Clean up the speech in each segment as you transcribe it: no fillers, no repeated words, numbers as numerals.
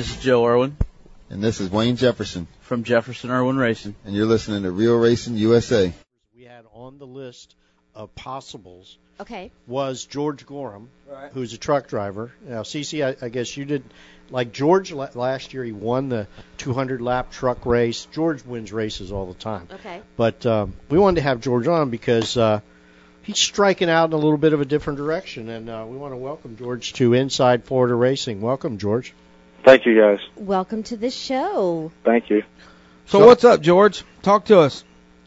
This is Joe Irwin. And this is Wayne Jefferson. From Jefferson Irwin Racing. And you're listening to Real Racing USA. We had on the list of possibles Okay. was George Gorham, Right. who's a truck driver. Now, Cece, I guess you did, like George last year, he won the 200-lap truck race. George wins races all the time. Okay. But we wanted to have George on because he's striking out in a little bit of a different direction, and we want to welcome George to Inside Florida Racing. Welcome, George. Thank you, guys. Welcome to the show. Thank you. So what's up, George? Talk to us.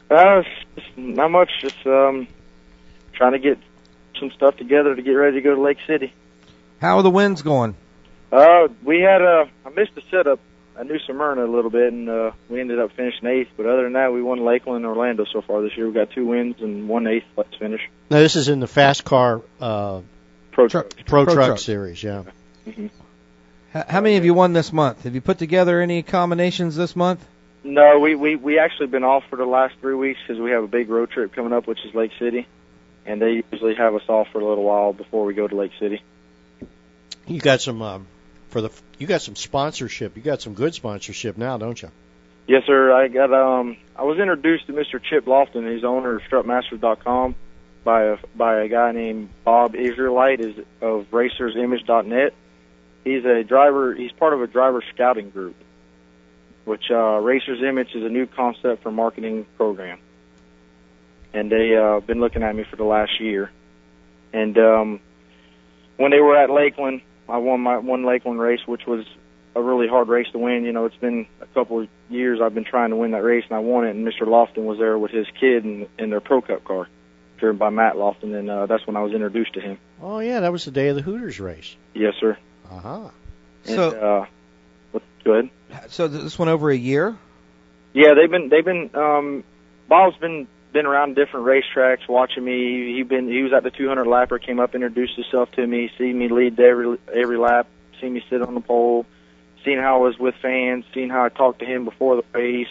Not much. Just trying to get some stuff together to get ready to go to Lake City. How are the winds going? We had I missed the setup at New Smyrna a little bit, and we ended up finishing 8th. But other than that, we won Lakeland and Orlando so far this year. We got 2 wins and 1 8th place finish. Now, this is in the Fast Car Pro Truck Series, yeah. Mm-hmm. How many have you won this month? Have you put together any combinations this month? No, we actually been off for the last 3 weeks because we have a big road trip coming up, which is Lake City, and they usually have us off for a little while before we go to Lake City. You got some you got some sponsorship. You got some good sponsorship now, don't you? Yes, sir. I got I was introduced to Mr. Chip Lofton. He's owner of StrutMasters.com by a guy named Bob Israelite of RacersImage.net. He's a driver. He's part of a driver scouting group, which Racers Image is a new concept for marketing program, and they been looking at me for the last year. And when they were at Lakeland, I won my one Lakeland race, which was a really hard race to win. You know, it's been a couple of years I've been trying to win that race, and I won it. And Mr. Lofton was there with his kid in their Pro Cup car, driven by Matt Lofton, and that's when I was introduced to him. Oh yeah, that was the day of the Hooters race. Yes, sir. Uh-huh. So, good. So this went over a year? Yeah, they've been. Bob's been around different racetracks watching me. He was at the 200 lapper, came up, introduced himself to me, seen me lead every lap, seen me sit on the pole, seen how I was with fans, seen how I talked to him before the race.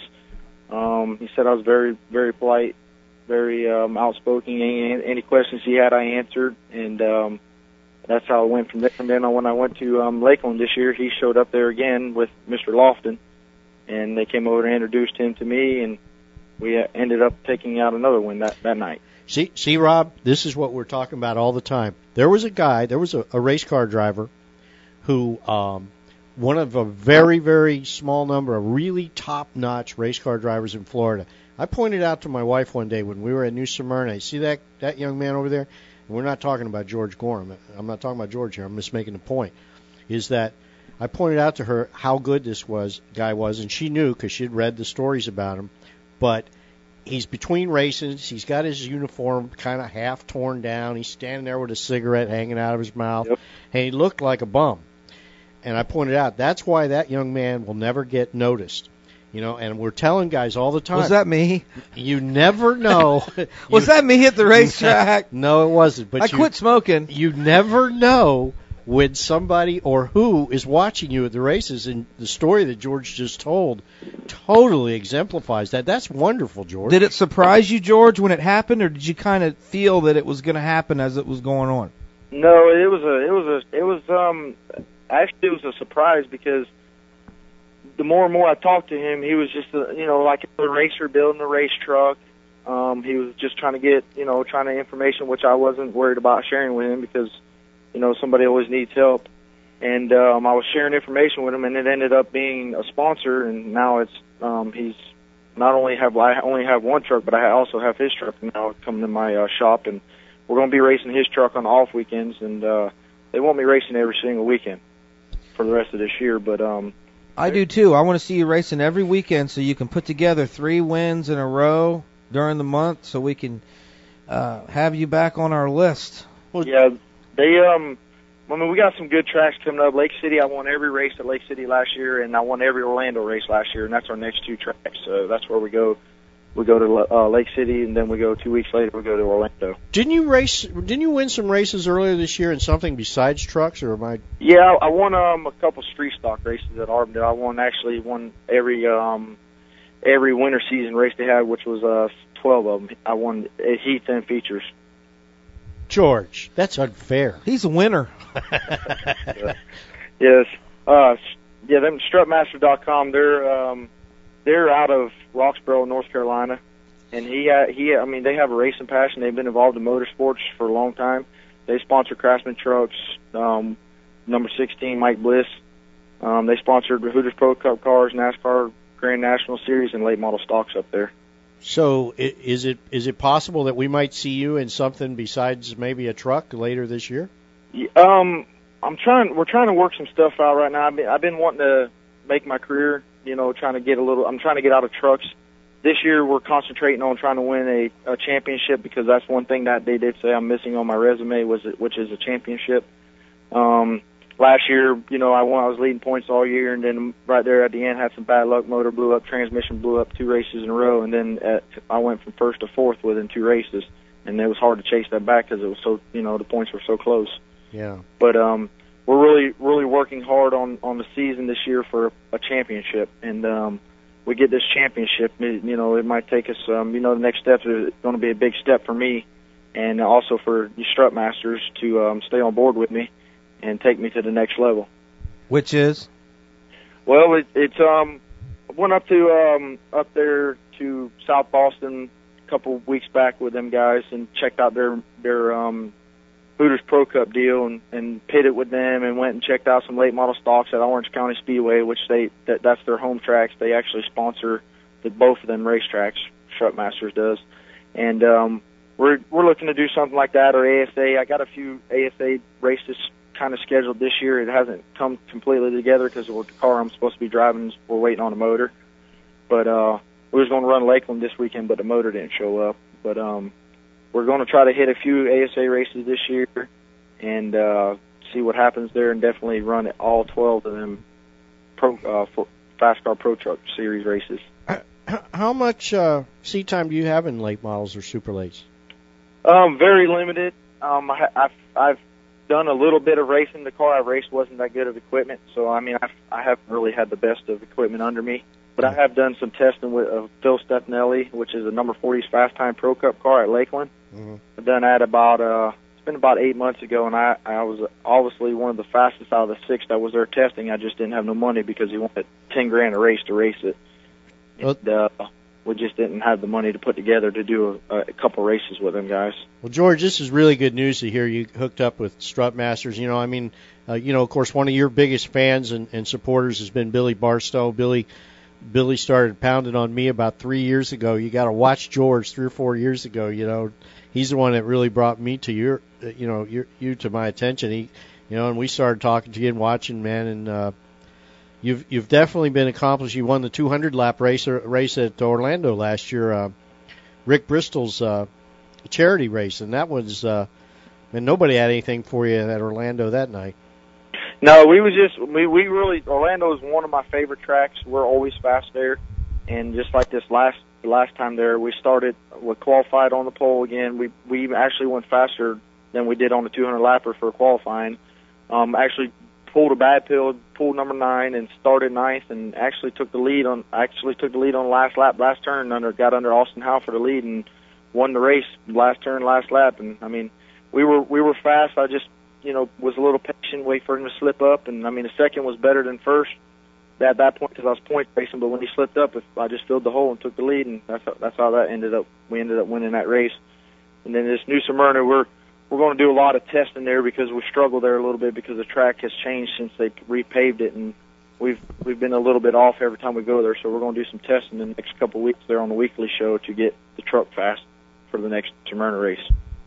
He said I was very, very polite, very outspoken. Any questions he had, I answered, and that's how it went from there. And then when I went to Lakeland this year, he showed up there again with Mr. Lofton, and they came over and introduced him to me, and we ended up taking out another win that night. See, Rob, this is what we're talking about all the time. There was a race car driver who, one of a very, very small number of really top-notch race car drivers in Florida. I pointed out to my wife one day when we were at New Smyrna, see that young man over there? We're not talking about George Gorham. I'm not talking about George here. I'm just making a point, is that I pointed out to her how good this guy was, and she knew because she'd read the stories about him. But he's between races. He's got his uniform kind of half torn down. He's standing there with a cigarette hanging out of his mouth, Yep. and he looked like a bum. And I pointed out that's why that young man will never get noticed. You know, and we're telling guys all the time. Was that me? You never know. Was that me at the racetrack? No, it wasn't. But I quit smoking. You never know when somebody or who is watching you at the races, and the story that George just told totally exemplifies that. That's wonderful, George. Did it surprise you, George, when it happened, or did you kind of feel that it was going to happen as it was going on? No, it was actually it was a surprise because the more and more I talked to him, he was just like a racer building a race truck. He was just trying to get information, which I wasn't worried about sharing with him because somebody always needs help. And I was sharing information with him, and it ended up being a sponsor. And now it's he's not only I only have one truck, but I also have his truck now coming to my shop, and we're going to be racing his truck on the off weekends. And they want me racing every single weekend for the rest of this year, but I do too. I want to see you racing every weekend so you can put together 3 wins in a row during the month so we can have you back on our list. Well, yeah, we got some good tracks coming up. Lake City, I won every race at Lake City last year, and I won every Orlando race last year, and that's our next 2 tracks. So that's where we go. We go to Lake City, and then we go 2 weeks later. We go to Orlando. Didn't you win some races earlier this year in something besides trucks, or am I? Yeah, I won a couple street stock races at Auburndale. I won every winter season race they had, which was 12 of them. I won heat and features. George, that's unfair. He's a winner. Yes. them strutmaster.com. They're out of Roxborough, North Carolina, and I mean, they have a racing passion. They've been involved in motorsports for a long time. They sponsor Craftsman Trucks, number 16, Mike Bliss. They sponsored the Hooters Pro Cup cars, NASCAR Grand National Series, and late model stocks up there. So is it possible that we might see you in something besides maybe a truck later this year? We're trying to work some stuff out right now. I've been wanting to make my career, I'm trying to get out of trucks. This year we're concentrating on trying to win a championship, because that's one thing that they did say I'm missing on my resume, which is a championship. Last year, I was leading points all year, and then right there at the end had some bad luck. Motor blew up, transmission blew up 2 races in a row, and then I went from first to fourth within 2 races, and it was hard to chase that back because it was so, the points were so close. Yeah. But we're really, really working hard on the season this year for a championship, and we get this championship. It might take us. The next step is going to be a big step for me, and also for the Strut Masters to stay on board with me and take me to the next level. Which is? Well, it's went up there to South Boston a couple weeks back with them guys and checked out their Hooters Pro Cup deal and pitted with them, and went and checked out some late model stocks at Orange County Speedway, which that's their home tracks. They actually sponsor both of them racetracks. Strut Masters does, and we're looking to do something like that, or ASA. I got a few ASA races kind of scheduled this year. It hasn't come completely together because the car I'm supposed to be driving, we're waiting on a motor. But we was going to run Lakeland this weekend, but the motor didn't show up. But we're going to try to hit a few ASA races this year and see what happens there, and definitely run all 12 of them Fast Car Pro Truck Series races. How much seat time do you have in late models or super lates? Very limited. I've done a little bit of racing. The car I raced wasn't that good of equipment, so I haven't really had the best of equipment under me. But I have done some testing with Phil Stefanelli, which is a number 40's Fast Time Pro Cup car at Lakeland. Mm-hmm. I've done that it's been about 8 months ago, and I was obviously one of the fastest out of the 6 that was there testing. I just didn't have no money because he wanted $10,000 a race to race it. And, we just didn't have the money to put together to do a couple races with them guys. Well, George, this is really good news to hear you hooked up with Strut Masters. Of course, one of your biggest fans and supporters has been Billy Barstow. Billy started pounding on me about 3 years ago. You got to watch George 3 or 4 years ago. He's the one that really brought me to you to my attention. And we started talking to you and watching, man, and You've definitely been accomplished. You won the 200 lap race at Orlando last year, Rick Bristol's charity race, and that was and nobody had anything for you at Orlando that night. No, we really Orlando is one of my favorite tracks. We're always fast there, and just like this last time there, we qualified on the pole again. We actually went faster than we did on the 200 lapper for qualifying. Actually pulled a bad pill, pulled number 9, and started 9th, and actually took the lead on the last lap, last turn. Got under Austin Howe for the lead and won the race, last turn, last lap. And we were fast. I just was a little patient, wait for him to slip up. And the second was better than first at that point because I was point racing. But when he slipped up, I just filled the hole and took the lead, and that's how that ended up. We ended up winning that race. And then this New Smyrna, we're going to do a lot of testing there because we struggled there a little bit because the track has changed since they repaved it, and we've been a little bit off every time we go there. So we're going to do some testing in the next couple of weeks there on the weekly show to get the truck fast for the next Smyrna race.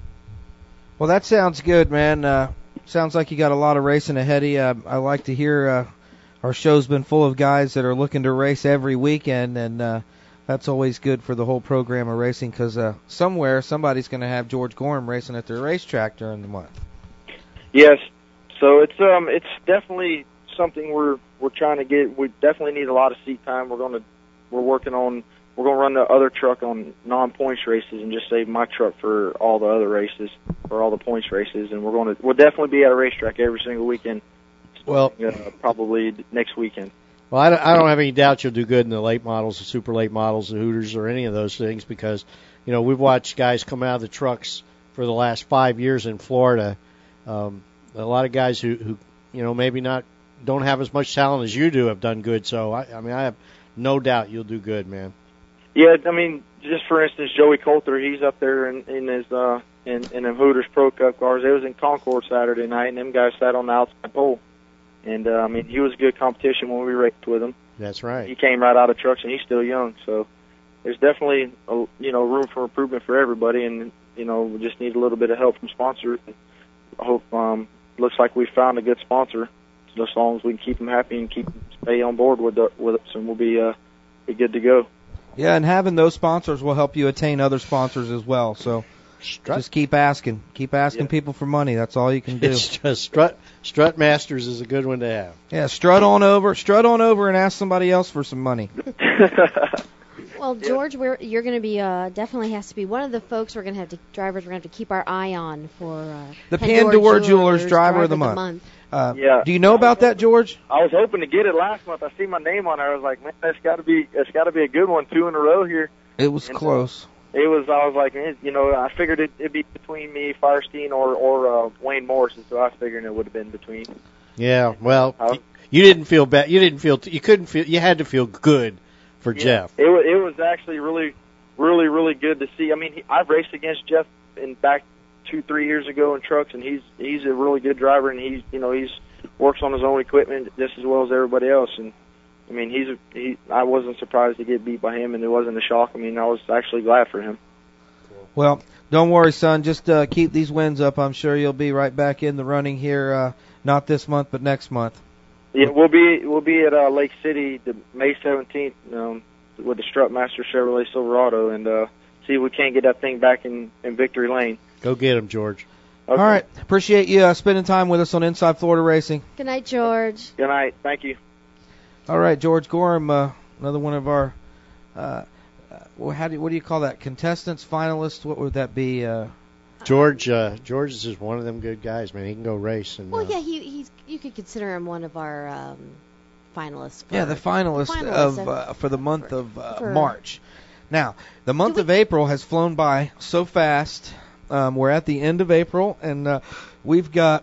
Well, that sounds good, man. Sounds like you got a lot of racing ahead of you. I like to hear our show's been full of guys that are looking to race every weekend, and that's always good for the whole program of racing because somewhere somebody's going to have George Gorham racing at their racetrack during the month. Yes, so it's definitely something we're trying to get. We definitely need a lot of seat time. We're going to run the other truck on non-points races and just save my truck for all the other races, for all the points races, and we'll definitely be at a racetrack every single weekend. Well, probably next weekend. Well, I don't have any doubt you'll do good in the late models, the super late models, the Hooters, or any of those things because, we've watched guys come out of the trucks for the last 5 years in Florida. A lot of guys who maybe not don't have as much talent as you do have done good. So I mean, I have no doubt you'll do good, man. Yeah, I mean, just for instance, Joey Coulter, he's up there in his in them Hooters Pro Cup cars. It was in Concord Saturday night, and them guys sat on the outside pole. And I mean, he was good competition when we raced with him. That's right. He came right out of trucks, and he's still young. So there's definitely room for improvement for everybody, and we just need a little bit of help from sponsors. I hope looks like we found a good sponsor. So as long as we can keep them happy and stay on board with us, and we'll be good to go. Yeah, and having those sponsors will help you attain other sponsors as well. So just keep asking people for money. That's all you can do. It's just Strut Masters is a good one to have. Yeah, strut on over and ask somebody else for some money. Well, George, you're going to be definitely has to be one of the folks drivers we're going to have to keep our eye on for the Pandora Jewelers Driver of the Month. Yeah. Do you know about that, George? I was hoping to get it last month. I see my name on there. I was like, man, that's got to be a good one, 2 in a row here. It was close. I was like, I figured it'd be between me, Firestein, or Wayne Morrison, so I was figuring it would have been between. Yeah, well, you didn't feel bad. You couldn't feel. You had to feel good for Jeff. It was actually really, really, really good to see. I mean, I've raced against Jeff back 2-3 years ago in trucks, and he's a really good driver, and he's works on his own equipment just as well as everybody else. And I mean, I wasn't surprised to get beat by him, and it wasn't a shock. I mean, I was actually glad for him. Well, don't worry, son. Just keep these wins up. I'm sure you'll be right back in the running here. Not this month, but next month. Yeah, we'll be at Lake City May 17th with the Strutmaster Chevrolet Silverado, and see if we can't get that thing back in Victory Lane. Go get him, George. Okay. All right. Appreciate you spending time with us on Inside Florida Racing. Good night, George. Good night. Thank you. All right, George Gorham, another one of our, what do you call that? Contestants, finalists? What would that be? George is just one of them good guys, man. He can go race. And, well, yeah, you could consider him one of our finalists. The finalist for the month of March. Now, the month of April has flown by so fast. We're at the end of April, and we've got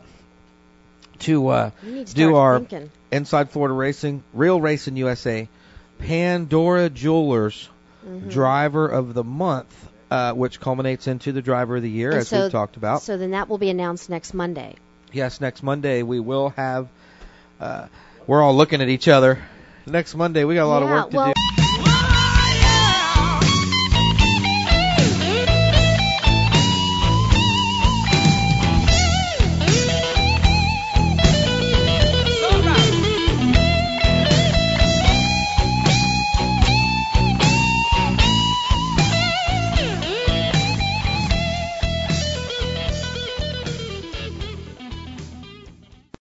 to do our Inside Florida Racing, Real Racing USA, Pandora Jewelers Driver of the Month, which culminates into the Driver of the Year, as we've talked about. So then that will be announced next Monday. Yes, next Monday we will have, we're all looking at each other. Next Monday we got a lot of work to do.